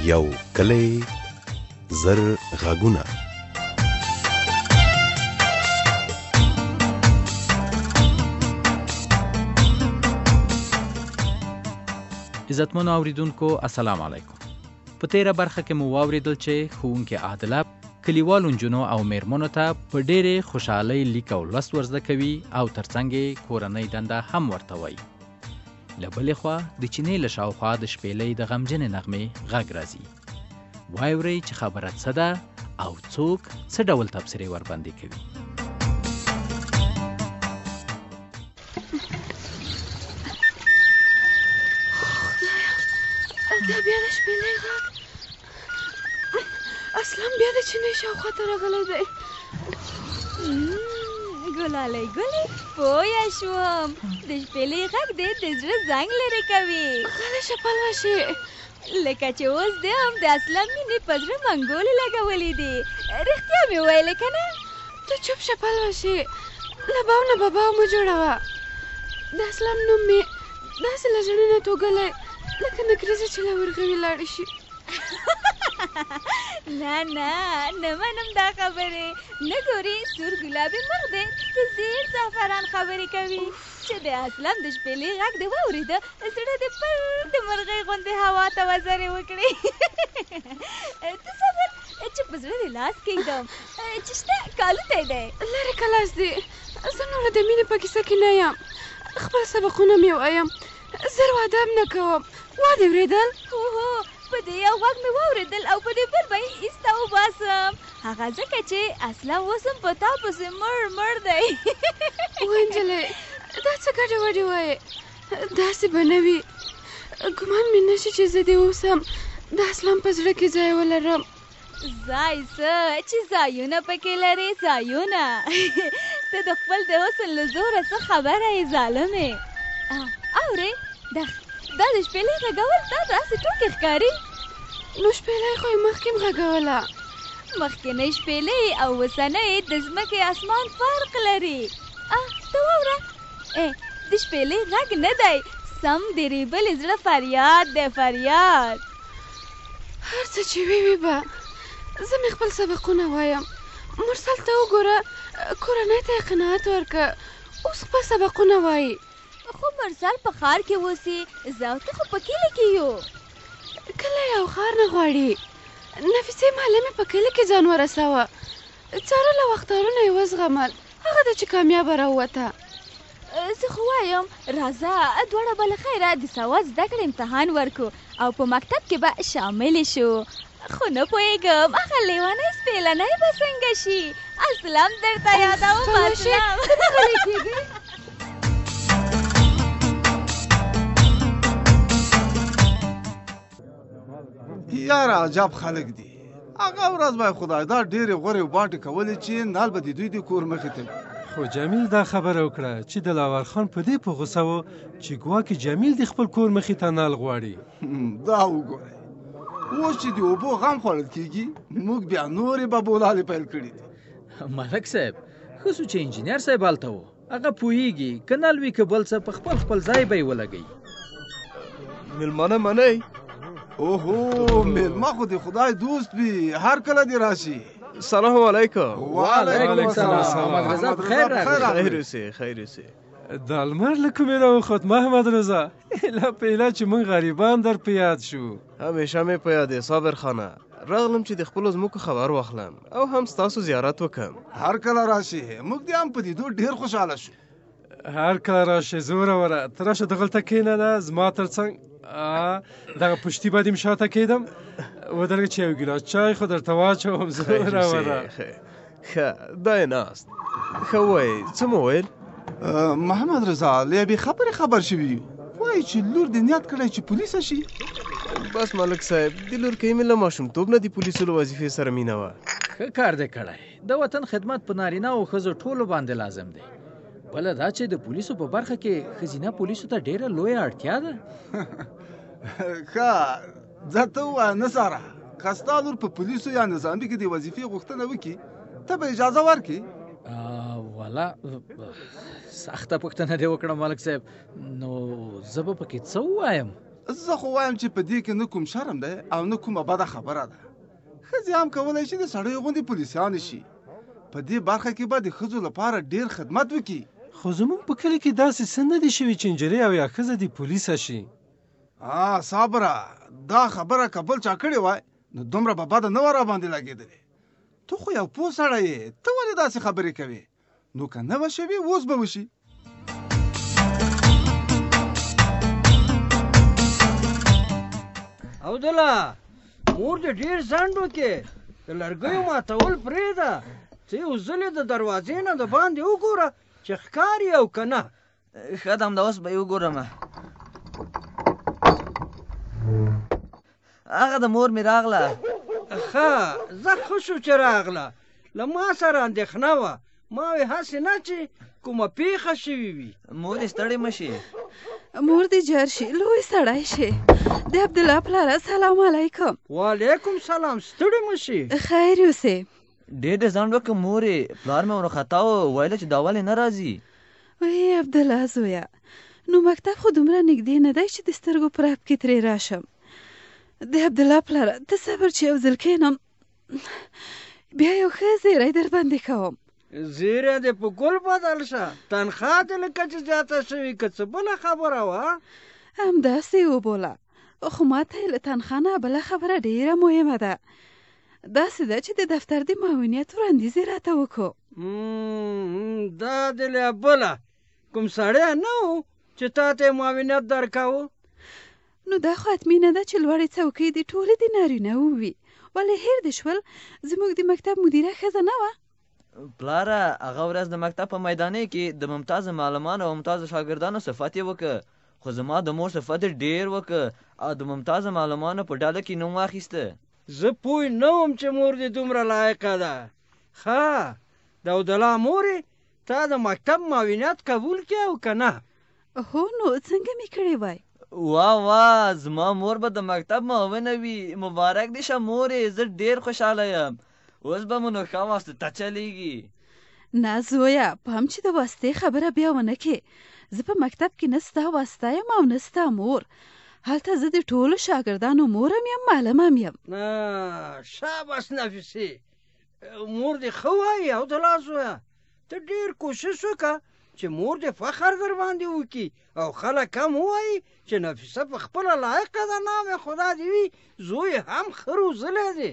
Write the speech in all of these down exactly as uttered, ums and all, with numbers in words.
یو کلی زر غږونه. عزتمنو اوریدونکو السلام علیکم. په تیره برخه کې مو واوریدل چې ښوونکې عادله کلیوالو نجونو او میرمنو ته په ډېرې خوشحالۍ لیک او لوست ور زده کوي او ترڅنګ یې کورنۍ دنده هم ورته وایي. له بلې خوا د چینې له شاوخوا د شپېلۍ د غمجنې نغمې غږ راځي. واورئ چې خبره څه ده او څوک څه ډول تبصرې ورباندې کوي. دا بیا د شپېلۍ غږ اسلم بیا د چینې شاوخوا ته راغلی دی. ګلالۍ ګلې پوه شوم د شپېلۍ غږ دی د زړه زنګ لرې کوي. غلی شه پلوشې، لکه چې اوس دی هم د اسلم مینې په زړه منګولې لګولې دي. رښتیا مې ویلې که نه؟ ته چوپ شه پلوشې، له باو نه به باو مه جوړوه. د اسلم نوم مې داسې له زړه نه توږلی لکه نکریزه چې له ورغوي لاړې شي. نه نه نه منم دا خبرې. نه ګورې سور ګلابي مخ دی د زیر زعفران خبرې کوي چې د اسلم د شپېلۍ غږ دې واورېده زړه دې پر د مرغۍ غوندې هوا ته وزرې وکړې. ته صبر چې په زړه دې لاس کېږدم چې شته کالو ته دی لرې که لاس دی. زه نوره د مینې په کیسه کې نه یم. خپل سبقونه مې وایم، زر واده هم نه کوم. وا دې اورېدل؟ هو هو په دې یو غږ مې واورېدل او په دې بل به یې ایسته وباسم. هغه ځکه چې اسلم اوس هم په تا پسې مړ مړ دی. وای نجلۍ دا څه ګډې وډې وایې؟ داسې به نه وي. ګمان مې نه شي چې زه دې اوس هم د اسلم په زړه کې ځای ولرم. ځای څه چې ځایونه پکې لرې ځایونه. ته د خپل د حسن له زوره څه خبره یې ظالمې. اورې دا دا د شپېلۍ غږول تا داسې ټوکې ښکاري. نو شپېلۍ خو یې مخکې م غږوله. مخکینۍ شپېلۍ او اوسنۍ د ځمکې اسمان فرق لري. ته واوره د شپېلۍ غږ نه دی، سم د ریبلې زړه فریاد دی فریاد. هر څه چې وی وي به زه مې خپل سبقونه وایم. مرسل ته وګوره، کورنۍ ته یې قناعت ورکړه، اوس خپل سبقونه وایي. خو مرسل په ښار کې اوسي، زه او ته خو په کلي کې یو. کلی او ښار نه غواړي. نفیسې معلمې په کلي کې ځان ورسوه. څارو له وختارونه یې وزغمل، هغه ده چې کامیابه راووته. زه خو وایم راځه دواړه به له خیره د سواد زده کړې امتحان ورکو او په مکتب کې به شاملې شو. خو نه پوهېږم هغه لیونی سپېلنی به څنګه شي. اسلم درته یادوم اسلم. یاره عجب خلک دي. هغه ورځ به خدای دا ډېرې غورې باټې کولې چې نال به د دوی د کور مخې ته. خو جمیل دا خبره وکړه چې دلاور خان په دې په غوسه و چې ګواکې جمیل د خپل کور مخې ته نال غواړي. دا وګورئ اوس چې د اوبو غم خوړل کېږي موږ بیا نورې ببولالې پیل کړي دي. ملک صاحب ښه سو چې انجینر صاحب هلته و، هغه پوهېږي که نل وي که بل څه په خپل خپل ځای به یې ولګوي. مېلمانه منئ؟ اوهو مېلمه خو د خدای دوست وي، هر کله دې راشي. سلام علیکم. وعلیکم السلام. محمد رضا بخیر راغلی. خیر اوسې خیر اوسې. د لمر له کومې راوخوت محمد رضا؟ ایله په ایله چې موږ غریبان در په یاد شو. همیشه مې په یاد صابر خانه راغلم چې د خپلو ځمکو خبر واخلم او هم ستاسو زیارت وکړم. هر کله راشي، موږ دې هم په لیدو ډېر خوشحاله شو. هر کله راشي زوروره. ته راشه دغلته کښېنه ده زما تر څنګ. دغه پشتي به دې م شاته کېدم ودرېږه چې یو ګیلاس چای خو درته واچوم. زوروره ښه دا یې ناست. ښه وایي څه مو ویل؟ محمد رضا له یوې خبرې خبر شوي وایي چې لور دې نیت کړی چې پولیسه شي. بس ملک صاحب د لور کې مې له ماشومتوب نه د پولیسو له وظیفې سره مینه وه. ښه کار دی کړی. د وطن خدمت په نارینه او ښځو ټولو باندې لازم دی. بله دا چې د پولیسو په برخه کې ښځینه پولیسو ته ډېره لویه اړتیا ده. ښه ځه ته ووایه نثاره، که ستا لور په پولیسو یا نظامي کې د وظیفې غوښتنه وکړي ته به اجازه ورکړې؟ والا سخته پوښتنه دې وکړه ملک صاحب، نو زه به پکې څه ووایم؟ زه خو وایم چې په دې کې نه کوم شرم دی او نه کومه بده خبره ده. ښځې هم کولی شي د سړیو غوندې پولیسیانې شي. په دې برخه کې به د ښځو لپاره ډېر خدمت وکړي. خو زموږ په کلي کې داسې څه نه دي شوي چې نجلۍ او یا ښځه د پولیسه شي. آ صابره، دا خبره که بل چا کړې وای نو دومره به بده نه وه راباندې لګېدلې. ته خو یو پوه سړی یې، ته ولې داسې خبرې کوې؟ نو که نه به شوي اوس به وشي. عبدالله، مور دې ډېر ځنډ وکې، د لرګیو ماتول پرېږده، څه یو ځل یې د دروازې نه د باندې وګوره چې ښکاري او که نه. ښه ده، همدا اوس به یې وګورم. هغه د مور مې راغله. ښه، زه ښه شو چې راغله. له ما سره اندېښنه وه، ما وې هسې نه چې کومه پیښه شوې وي. مور دې ستړې مه شي. مور دې جار شي، لوی سړی شي. د عبدالله پلاره سلام علیکم. وعلیکم سلام، ستړې مه شي. خیر اوسې. ډېر دې ځنډ وکړه مورې، پلار مې ورخطا و، ویله چې دا ولې نه راځي. وی عبدالله زویه، نو مکتب خو دومره نږدې نه دی چې د سترګو په رپ کې ترې راشم. د عبدالله پلاره ته صبر چې یو ځل کښېنم، بیا یو ښه زیری در باندې کوم. زیری دې په ګل بدل شه، تنخواه دې لکه چې زیاته شوي، که څه بله خبره وه. همداسې وبوله، خو ما ته یې له تنخواه نه بله خبره ډېره مهمه ده. داسې ده چې د دفتر د معاونیت وړاندیز یې راته وکړو. دا دې له بله کوم سړی نه و چې تا ته یې معاونیت درکاوه؟ نو دا خو حتمي نه ده چې لوړې څوکۍ دې ټولې د نارینه‌وو وي. ولې هېر دې شول زموږ د مکتب مدیره ښځه نه وه؟ پلاره، هغه ورځ د مکتب په میدانۍ کې د ممتازه معلمانو او ممتازه شاګردانو صفت یې وکړه، خو زما د مور صفت یې ډېر وکړه او د ممتازه معلمانو په ډله کې نوم واخیسته. زه پوه نه وم چې مور دې دومره لایقه ده. ښه، د عبدالله مورې تا د مکتب معاونیت قبول کړې او که نه؟ هو، نو څنګه مې کړې وای؟ واه واه، زما مور به د مکتب معاونه وي. مبارک دې شه مورې، زه ډېر خوشحاله یم. اوس به مو نو ښه واسطه چلیږي. نه زویه، پام چې د واسطې خبره بیا ونه کې. زه په مکتب کې نه ستا واسطه یم او نه ستا مور. هلته زه د ټولو شاګردانو مور هم یم، معلم هم یم. شاباس نفیسې، مور دې ښه وایي عبدالله زویه. ته ډېر کوشش وکړه چې مور دې فخر در باندې وکړي او خلک هم ووایي چې نفیسه په خپله لایقه ده. نام خدا دې وي، زوی هم ښه روزلی دی.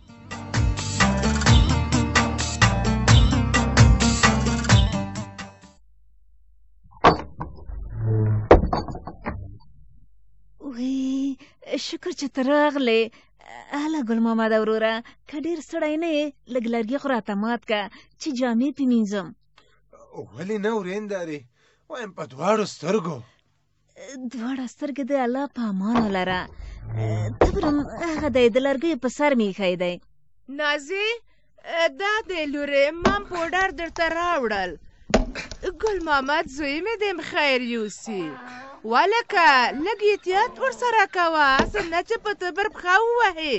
وی شکر چې ته راغلې. هله ګل محمده وروره، که ډېر ستړی نه یې لږ لرګي خو راته مات که چې جامې پې مینځم. ولې نه ورېندارې، وایم په دواړو سترګو. دواړه سترګې د الله په امان ولره. تبرم هغه دی د لرګیو په سر مې ایښی دی. نازې، دا دی لورې، مام پوډر درته راوړل. ګل محمد زوی مې دې خیر یوسي. ولکه لږ احتیاط ورسره کوه، څنګه چې په تبر پښه ووهې.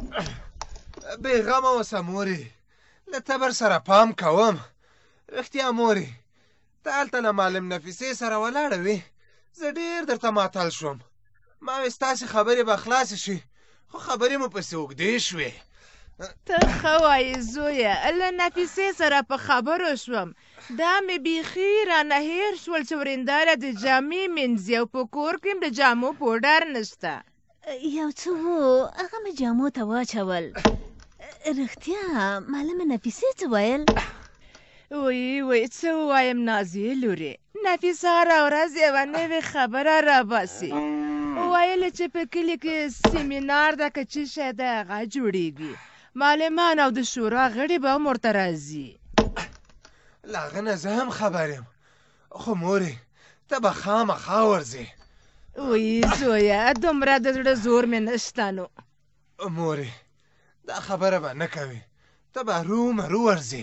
بېغمه اوسه مورې، له تبر سره پام کوم. رښتیا مورې، ته هلته له معلم نفیسې سره ولاړه وې، زه ډېر درته معطل شوم. ما وې ستاسې خبرې به خلاصې شي، خو خبرې مو پسې اوږدې شوې. ته ښه وایې زویه، له نفیسې سره په خبرو شوم. دا مې بیخي رانه هېر شول چې ورېنداره د جامې مینځي او په کور کې د جامو پوډر نشته. یو څه و، هغه مې جامو ته واچول. رښتیا معلمه نفیسې څه ویل؟ وی وی څه ووایم نازیې لورې، نفیسه هره ورځ یوه نوې خبره راباسي. ویلې چې په کلي کې سیمینار ده که څه شی ده هغه جوړېږي. معلمان او د شورا غړي به هم ورته راځي. له هغه نه زه هم خبر یم، خو مورې ته به خامخا ورځې. وی زویه، دومره د زړه زور مې نشته. نو مورې دا خبره به نه کوې، ته به هرومرو ورځې.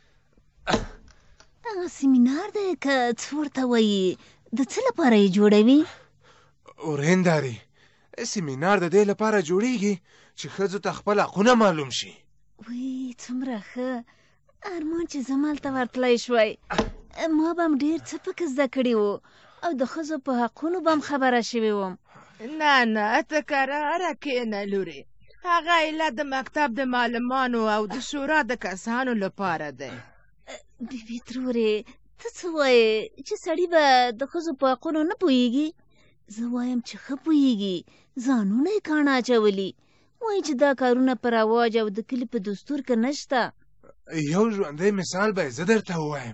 هغه سیمینار دی که څه ورته وایي، د څه لپاره یې جوړوي؟ ورېندارې، سیمینار د دې لپاره جوړېږي چې ښځو ته خپل حقونه معلوم شي. وی څومره ښه ارمان چې زه مالته ورتلی شوی. ما به هم ډېر څه پکې زده کړي وو او د ښځو په حقونو به هم خبره شوې وم. نه نه ته کراره کښېنه لورې هغه علت د مکتب د معلمانو او د شورا د کسانو لپاره دی بیبي ترورې ته څه وایې چې سړي به د ښځو په حقونو نه پوهېږي زه وایم چې ښه پوهېږي ځانونه یې کاڼه اچولي وایي چې دا کارونه په رواج او د کلي په دستور کې نشته یو ژوندی مثال به یې زه درته ووایم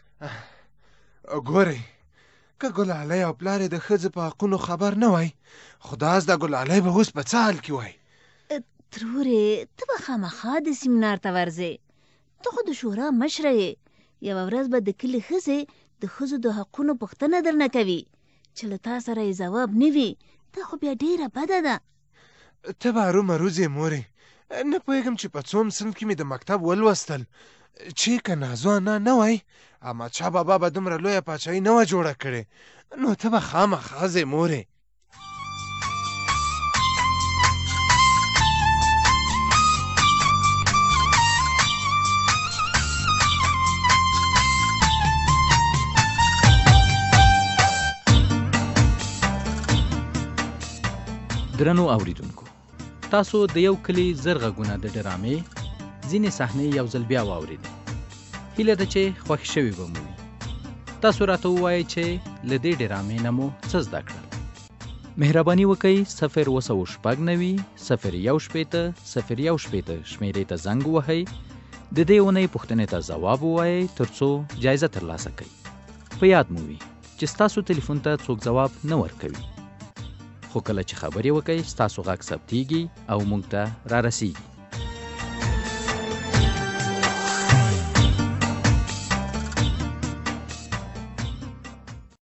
ګورئ که ګلالۍ او پلار یې د ښځې په حقونو خبر نه وای خو دا زده ګلالۍ به اوس په څه حال کې وای ترورې ته به خامخا د سیمینار ته ورځې ته خو د شورا مشره یې یوه ورځ به د کلي ښځې د ښځو د حقونو پوښتنه درنه کوي چې له تا سره یې ځواب نه وي دا خو بیا ډېره بده ده ته به ارومروز یې مورې نه پوهېږم چې په څوم صنف کې مې د مکتب ولوستل چې که نازو انا نه وای احمدشاه بابا به دومره لویه پاچاهي نه وه جوړه کړې نو ته به خامخا ځې مورې درنو اوریدونکو تاسو د یو کلی زر غږونه د ډرامې ځینې صحنې یو ځل بیا واورېدې هیله ده چې خوښ شوي به مو وي تاسو راته ووایئ چې له دې ډرامې نه مو څه زده کړل مهرباني وکئ صفر اووه سوه شپږ نوي صفر یو شپېته صفر یو شپېته شمېرې ته زنګ ووهئ د دې اونۍ پوښتنې ته ځواب ووایئ تر څو جایزه ترلاسه کړئ په یاد مو وي چې ستاسو تلیفون ته څوک ځواب نه ورکوي خو کله چې خبرې وکئ ستاسو غږ ثبتیږي او موږ ته را رسیږي